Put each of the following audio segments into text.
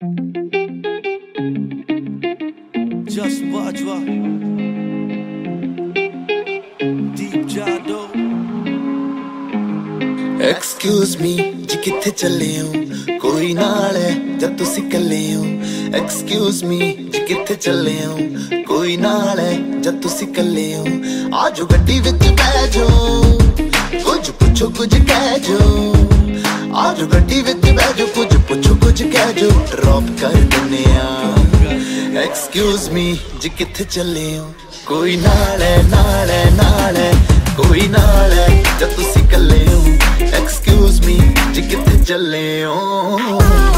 Just Bajwa, Deep Jado. Excuse me जी किथे चले हो कोई नाल है जब तुसी कल्ले हो Excuse me जी किथे चले हो कोई नाल है जब तुसी कल्ले हो आजो गड्डी विच बैठ जाओ कुछ पुछो कुछ कह जाओ आजो गड्डी विच बैठ जाओ कुछ पुछो कुछ कह जाओ ड्रॉप कर दिन्ने आ Excuse me जी किथे चले हो कोई नाल है कोई नाल है जब तुसी कल्ले हो Excuse me जी किथे चले हो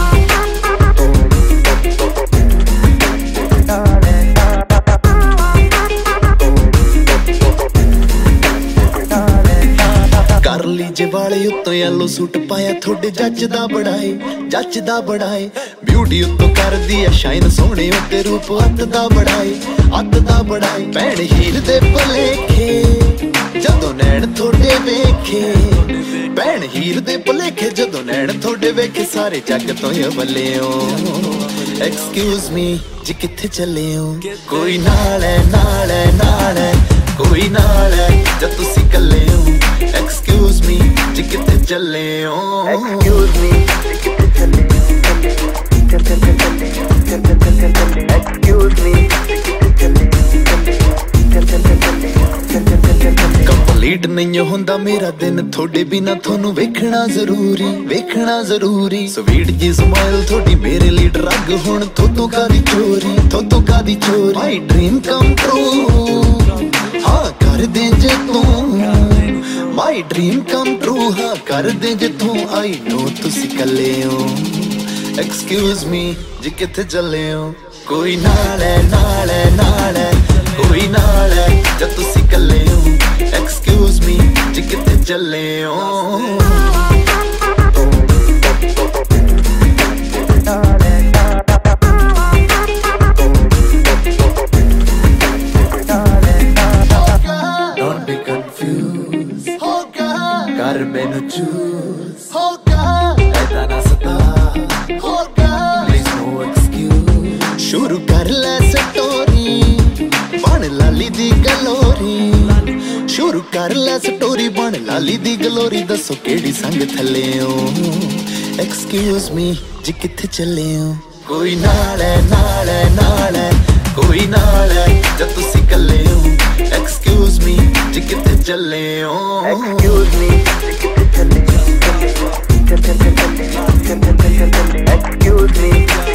कर लीजे वाले उत्तों येलो सूट पाया थोड़े जचदा बड़ाए ब्यूटी उत्तों कर दिया शाइन सोहने उत्ते रूप हत्थ दा बड़ाए भैन हीर दे भलेखे जदों नैन थोड़े वेखे भैन हीर दे भलेखे जदों नैन थोड़े वेखे सारे जग तो अवले हो Excuse me जी किथे चले हो कोई नाल है कोई नाल है जब तुसी कल्ले हो Excuse me जी किथे चले हो Excuse me जी किथे चले हो Excuse me जी किथे चले कंप्लीट नहीं होंदा मेरा दिन थोड़े बिना थोनू वेखना जरूरी स्वीट जी स्माइल थोड़ी मेरे लिए ड्रग हुण थोतों का दी चोरी माय ड्रीम कम ट्रू हाँ कर दे जे तू माय ड्रीम कम ट्रू हाँ कर दे जे तू आई नो तुसी कल्ले हो Excuse me जी किथे चले हो कोई नाल है कोई नाल है जब तुसी कल्ले हो Excuse me जी किथे चले हो Don't be confused कर मैनू choose ऐदा ना सता Please no excuse शुरू कर ले स्टोरी बन लाली दी गलोरी शुरू कर ले स्टोरी बन लाली दी गलोरी दसो केड़ी संग थले हो Excuse me जी किथे चले हो कोई नाल है कोई नाल है जब तुसी कल्ले हो Excuse me जी किथे चले हो Excuse me जी किथे चले हो Excuse me